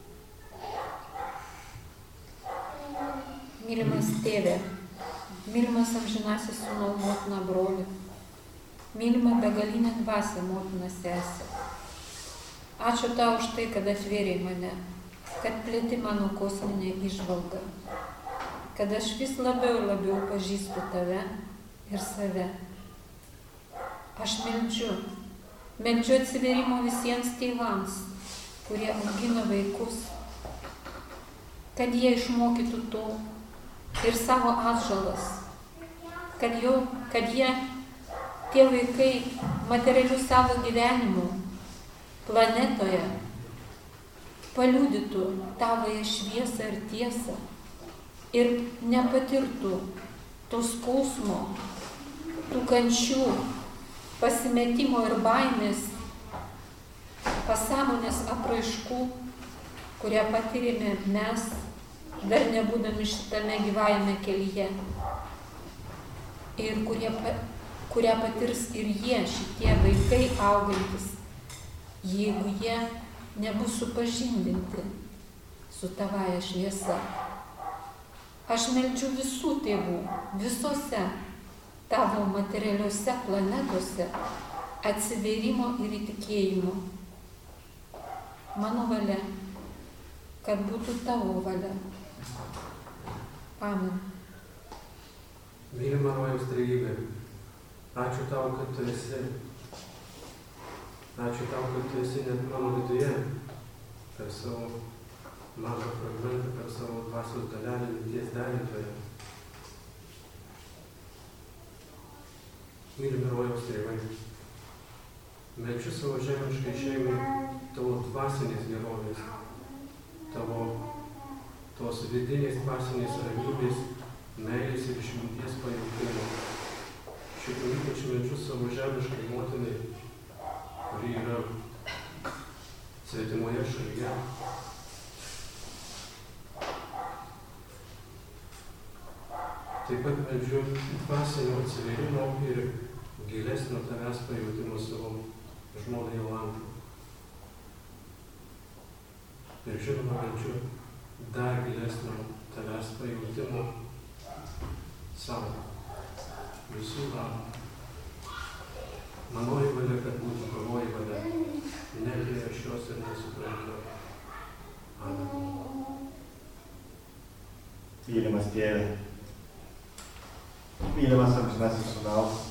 Mylimas tėve, mylimas amžinasis sūnau motina broli, mylima begalinė dvasia motina sesė. Ačiū tau už tai, kad atvėrei mane, kad plėti mano kosminę įžvalgą, kad aš vis labiau ir labiau pažįstu tave ir save. Aš meldžiu atsivėrimo visiems tėvams, kurie augina vaikus, kad jie išmokytų to ir savo atžalas, kad jie, tie vaikai, materialių savo gyvenimų planetoje paliudytų tavąją šviesą ir tiesą ir nepatirtų to skausmo, tų kančių, pasimetimo ir baimės, pasąmonės apraiškų, kurią patyrėme mes, dar nebūdami šitame gyvajame kelyje. Ir kurią patirs ir jie, šitie vaikai augantis, jeigu jie nebus supažindinti su tavaja šviesa. Aš meldžiu visų tėvų, visose tavo materialiuose planetose atsivėrimo ir įtikėjimo. Mano valia, kad būtų tavo valia. Amen. Mylima rojaus trejybė, ačiū tau, kad tu esi. Ačiū tau, kad tu esi net mano viduje, per savo mažą fragmentą, per savo dvasios dalelę, minties dalintoje. Mylimi rojaus tėvai, meldžiu savo žemiškai šeimai tavo dvasinės gerovės, tavo tos vidinės dvasinės ramybės, meilės ir išminties pajautimo. Šitą ypač meldžiu savo žemiškai motinai, kuri yra svetimoje šalyje. Taip pat meldžiu dvasinio atsivėrimo ir gilesnio tavęs pajautimo savo žmonai Jolantai. Ir žinoma, meldžiu dar gilesnio tavęs pajautimo savo visų labų. Manoji valia, kad būtų tavoji valia, netgi aš jos ir nesuprantu. Amen. Mylimas tėve, mylimas amžinasis sūnaus,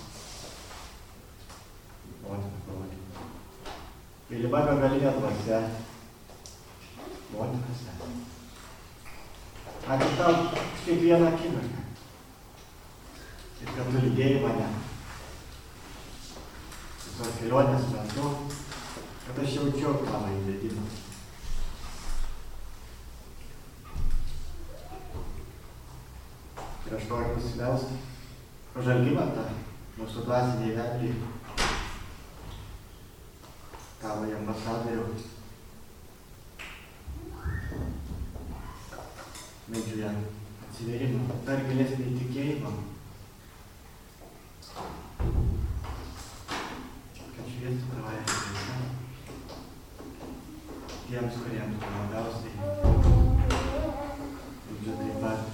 motina broli, mylima begalinė dvasia, motina sesė. Ačiū tau kiekvieną akimirką, ir kad tu lydėjai mane visos kelionės metu, kad aš jaučiu tavo įvedimą. Ir aš noriu pasimelsti už Algimantą, mūsų dvasiniai vedliai, tavo ambasadorių. Meldžiu jam atsivėrimą, dar gilesnį įtikėjimą, kad šviestų tavoje šviesa tiems, kuriems tu labiausiai. Meldžiu taip pat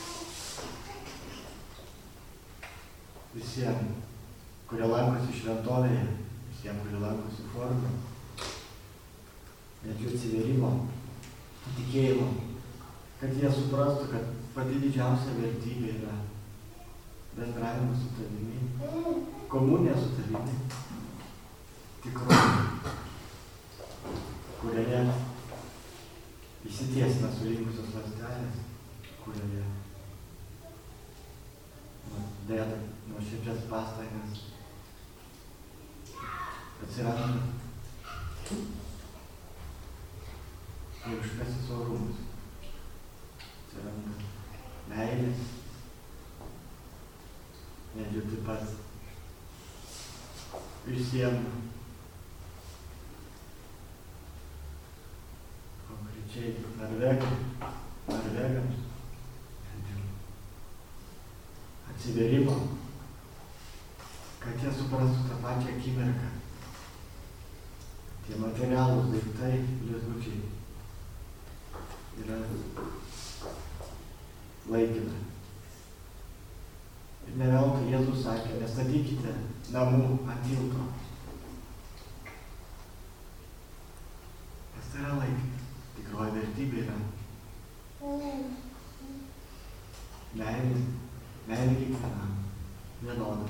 visiems, kurie lankosi šventovėje, visiems, kurie lankosi forume. Meldžiu atsivėrimo, įtikėjimo kad jie suprastų, kad pati didžiausia vertybė yra bendravimas su tavimi, komunija su tavimi, tikrovė, kurioje įsitiesina surinkusios ląstelės, kurioje deda nuoširdžias pastangas, atsiranda dieviškasis orumas, atsiranda meilės, medžiu taip pat visiems konkrečiai norvegams atsiverimo, kad jie suprastų tą pačią akimirką. Tie materialūs daiktai, blizgučiai, yra laikina. Ir ne veltui Jėzus sakė, nestatykite namų ant tilto. Nes tai yra laikina. Tikroji vertybė yra meilė kiekvienam vienoda.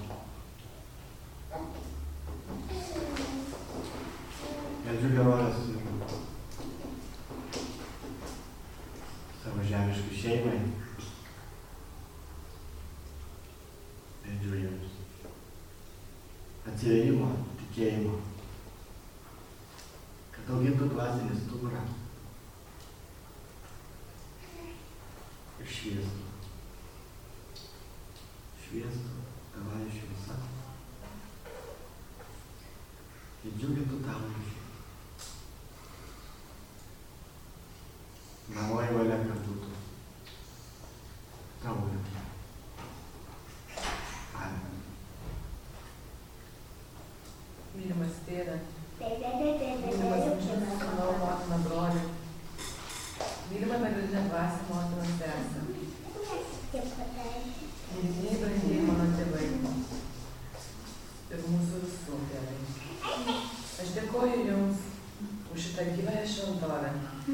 Meldžiu gerovės ir savo žemiškai šeimai. Meldžiu jums atsivėrimo, tikėjimo, kad augintų dvasinį stuburą ir šviestų tavąją šviesą ir džiugintų tavo ryšį. Manoji valia, kad būtų tavo valia. Amen. Mylimas tėve, mylimas sūnau, motina, broli, mylima begalinė dvasia, motina, sesė. Mylimiai, brangieji mano tėvai ir mūsų visų tėvai. Aš dėkoju Jums už šitą gyvąją šventovę.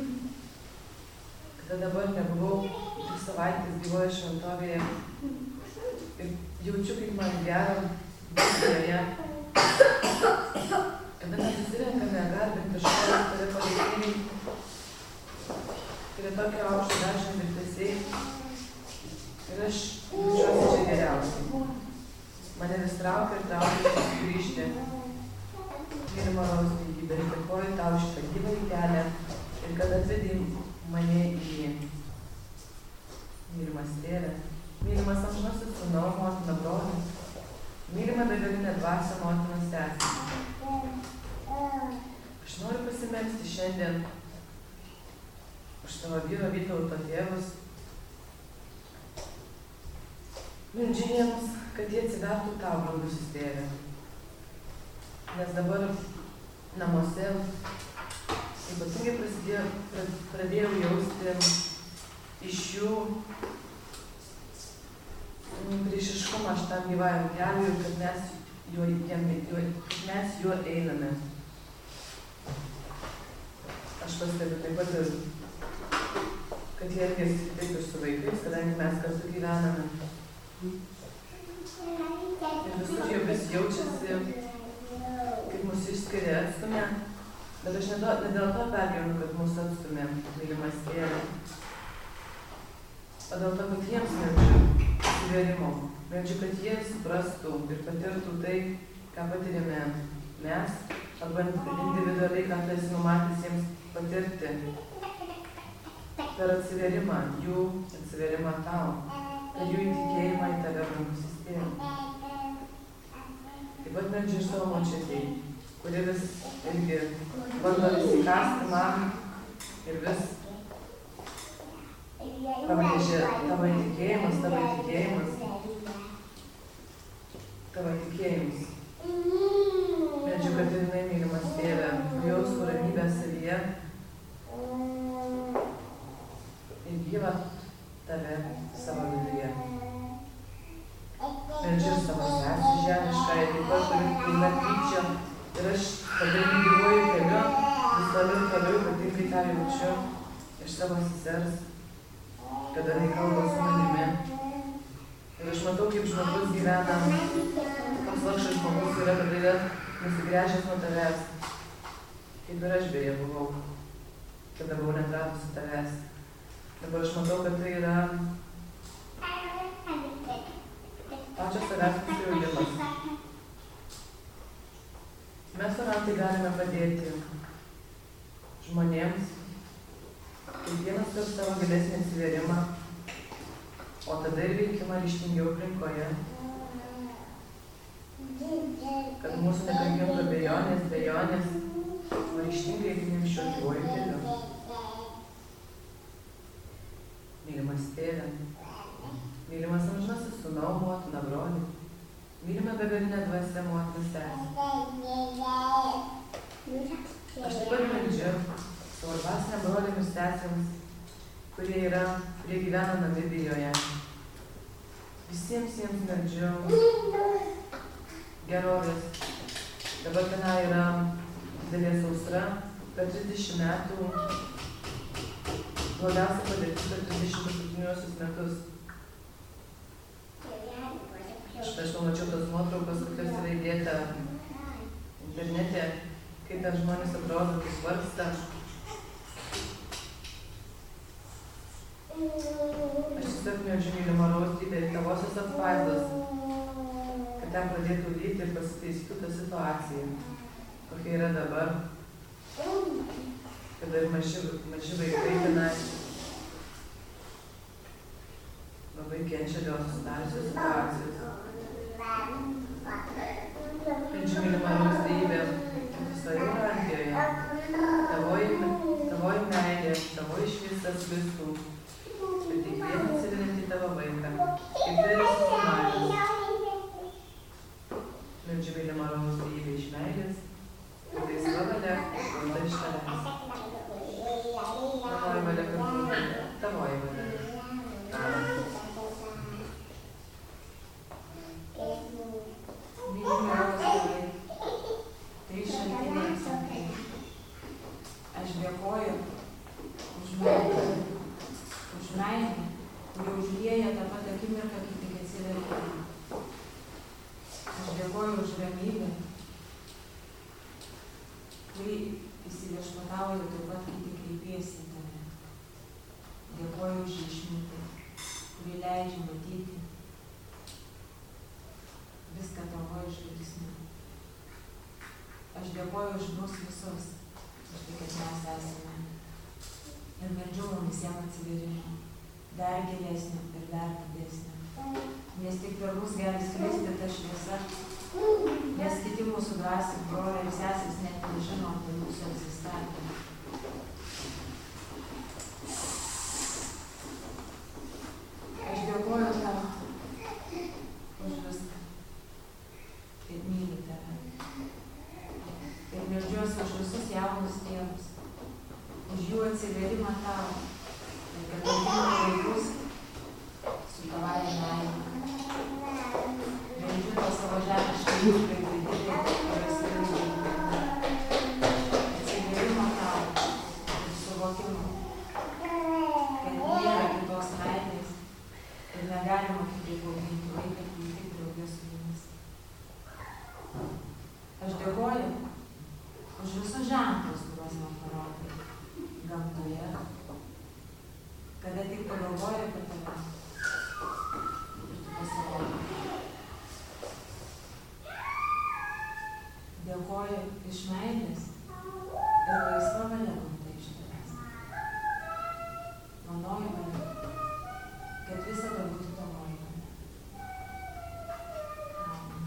Kada dabar nebuvau tik savaitės gyvoje šventovėje ir jaučiu, kaip man gera būti joje. Kada mes susirenkame garbinti žmonės, kurie palaikiniai, kurie tokio aukšto dažnio virpesiai. Ir aš jaučiuosi čia geriausiai. Mane vis traukia ir traukia grįžti. Mylima Rausdygybė, dėkoju tau šitą gyvąjį kelią ir kad atvedei mane į jį. Mylimas tėve, mylimas amžinasis sūnau, motina, broli, mylima begalinė dvasia, motina, sesė. Aš noriu pasimelsti šiandien už savo vyro Vytauto tėvus. Meldžiu jiems, kad jie atsivertų tau, brangusis tėve. Nes dabar namuose ypatingai pradėjau jausti iš jų priešiškumą šitam gyvajam keliui, kad mes juo einame. Aš pastebiu taip pat ir, kad jie elgiasi taip ir su vaikais, kadangi mes kartu gyvename. Ir visur jau vis jaučiasi, kaip mus išskiria, atstumia, bet aš ne dėl to pergyvenu, kad mus atstumia mylimas tėve, o dėl to, kad jiems meldžiu atsivėrimo. Meldžiu, kad jie suprastų ir patirtų tai, ką patiriame mes, arba individualiai, ką tu esi numatęs jiems patirti per atsivėrimą, jų atsivėrimą tau, per jų įtikėjimą į tave, brangusis tėve. Taip pat meldžiu ir savo močiutei, kuri vis irgi bando įsikasti man ir vis pabrėžia tavo įtikėjimas. Meldžiu, kad jinai, mylimas tėve, jaustų ramybę savyje ir gyvą tave savo viduje. Meldžiu savo sesę žemišką ir taip pat turiu pilną pykčio ir aš kadangi gyvuoju keliu, vis toliau, ypatingai tą jaučiu iš savo sesers, kada jinai kalba su manimi. Ir aš matau, kaip žmogus gyvena, koks vargšas žmogus yra, kada yra nusigręžęs nuo tavęs. Kaip ir aš beje buvau, kada buvau neatradusi tavęs. Dabar aš matau, kad tai yra pačios savęs nusijaudimas. Mes orantai galime padėti žmonėms, kiekvienas turi savo gilesnį atsivėrimą, o tada ir veikimą ryžtingiau aplinkoje. Kad mūsų nekankintų abejonės, o ryžtingai eikime šiuo gyvuoju keliu. Mylimas tėve, mylimas amžinasis sūnau, motina, broli, mylime begalinę dvasią, motiną, sesę. Aš taip pat meldžiu savo dvasinę broliam ir sesėms, kurie gyvena Namibijoje. Visiems jiems meldžiu gerovės. Dabar tenai yra didelė sausra, per 30 metų, blogiausia padėtis per 37 metus. Aš pamačiau tos nuotraukos, kokios yra įdėta internete, kaip ten žmonės atrodo, kaip vargsta. Aš tiesiog meldžiu mylima rūstybė ir tavosios apvaizdos, kad ten pradėtų lyti ir pasitaisytų tą situaciją, kokia yra dabar, kada ir maži vaikai tenai labai kenčia dėl susidariusios situacijos. Meldžiu mylima rūstybė visoje Olandijoje, tavoji meilė, tavoji šviesa sklistų. Ir kiekvieną atsivelinti tavo vaiką, kaip tai esi sumanęs. Meldžiu mylima rūstybė iš meilės, ir laisva valia, gauta iš tavęs. Manoji valia kartu, tavoji valia. Mylimi rūstybė, tai šaltiniai sakai. Aš dėkoju už meilę, kuri užlieja tą pat akimirką, kai tik atsiverti. Aš dėkoju už ramybę, kuri įsiviešpatauja taip pat, kai tik kreipiesi į tave. Dėkoju už išmintį, kuri leidžia matyti viską tavo žvilgsniu. Aš dėkoju už mus visus, už tai, kad mes esame. Ir meldžiu mums visiems atsivėrimo, dar gilesnio ir dar didesnio. Nes tik per mus gali skleisti ta šviesa, nes kiti mūsų drąsiai broliai ir seserys net nežino apie mūsų egzistavimą. Aš dėkoju tau už viską, kaip myliu tave. Ir meldžiuosi už visus jaunus tėvus, už jų atsivėrimą tau, ir kad augino vaikus su tavąja meile. Meldžiu tau savo žemišką išvaizdą didelį, kurios atsivėrimą tau ir suvokimą, kad nėra kitos meilės ir negalima kitaip auginti vaiką, tik drauge su jumis. Aš dėkoju už visus ženklus, kuriuos man parodė gamtoje, kada tik pagalvoju apie tave ir tu pasirodai. Dėkoju iš meilės ir laisva valia gauta iš tavęs. Manoji valia, kad visada būtų tavoji valia. Amen.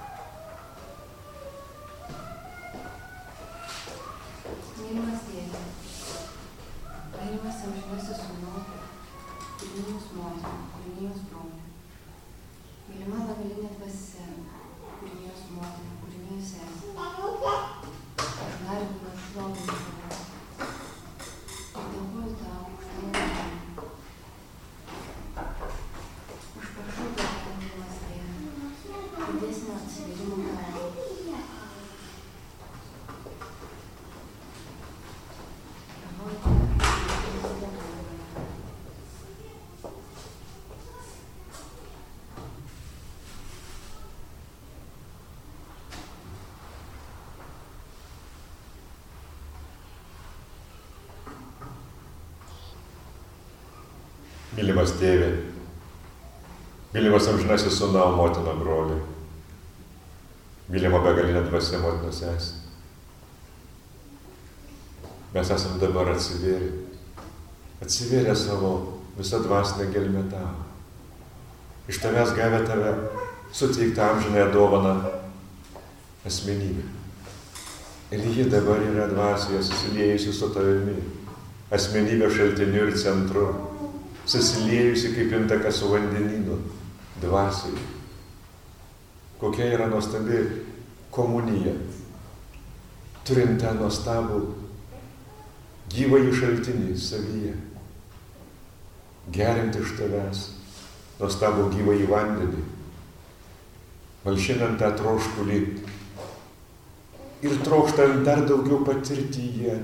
Mylimas tėve, mylimas amžinasis sūnau, kūrinijos motina, kūrinijos brolė, mylima begalinė dvasia, kūrinijos motina, kūrinijos sesė, garbinu ir šlovinu tave. Ir dėkoju tau už tavo meilę. Aš prašau tave, mylimas tėve, didesnio atsivėrimo tau. mylimas tėvė, mylimas amžinasis sūnau, motina, broli, mylima begalinė dvasia, motina, sesė. Mes esame dabar atsivėrę savo visą dvasinę gelmę tau. Iš tavęs gavę tave suteiktą amžinąją dovaną asmenybę. Ir ji dabar yra dvasioje susiliejusi su tavimi, asmenybė šaltiniu ir centru, susiliejusi kaip intakas su vandenynu, dvasioje. Kokia yra nuostabi komunija, turint tą nuostabų gyvąjį šaltinį savyje, geriant iš tavęs nuostabų gyvąjį vandenį, malšinant tą troškulį ir trokštant dar daugiau patirti jie,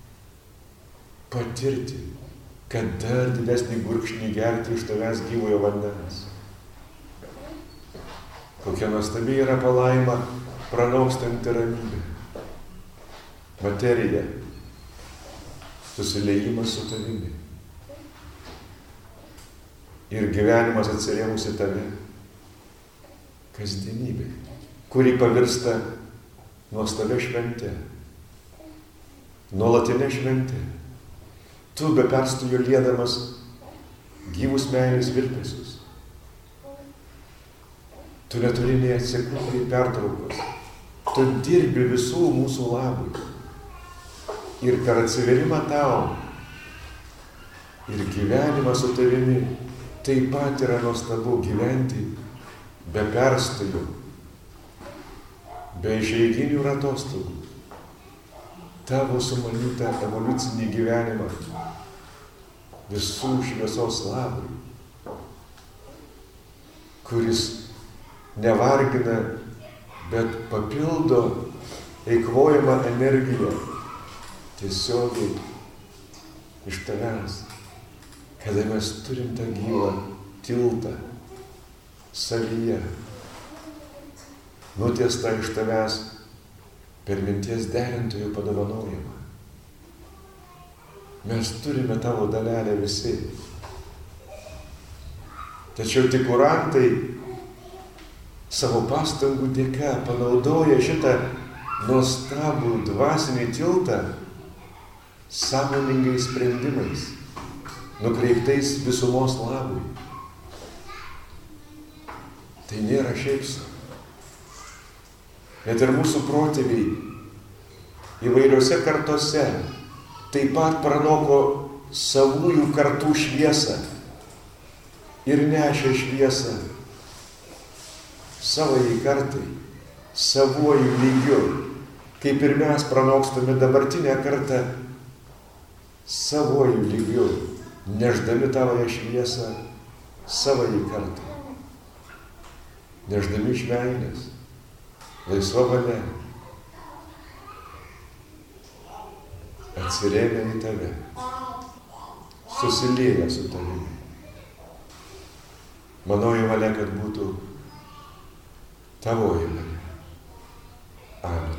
patirti, kad dar didesnį gurkšnį gerti iš tavęs gyvojo vandens. Kokia nuostabi yra palaima, pranokstanti ramybė, materija, susiliejimas su tavimi ir gyvenimas atsirėmus į tave, kasdienybė, kuri pavirsta nuostabia švente, nuolatinė švente. Tu be perstojo liedamas gyvus meilės virpesius. Tu neturi nei atsekų, nei pertraukos. Tu dirbi visų mūsų labui. Ir per atsiverimą tau ir gyvenimą su tavimi taip pat yra nuostabu gyventi be perstojo, be išeiginių ir atostogų. Tavo sumanytą evoliucinį gyvenimą visų šviesos labui, kuris nevargina, bet papildo eikvojamą energiją tiesiogiai iš tavęs, kada mes turim tą gyvą tiltą savyje, nutiestą iš tavęs per minties derintojų padovanojimą. Mes turime tavo dalelę visi. Tačiau tik kurantai savo pastangų dėka panaudoja šitą nuostabų dvasinį tiltą sąmoningais sprendimais, nukreiptais visumos labui. Tai nėra šiaip sau. Net ir mūsų protėviai įvairiose kartose taip pat pranoko savųjų kartų šviesą ir nešė šviesą savai kartai, savuoju lygiu, kaip ir mes pranokstame dabartinę kartą savuoju lygiu, neždami tavoje šviesą savai kartai, neždami iš meilės, laisva valia, atsirėmė į tave, susilieja su tavimi. Manoji valia, kad būtų tavoji valia. Amen.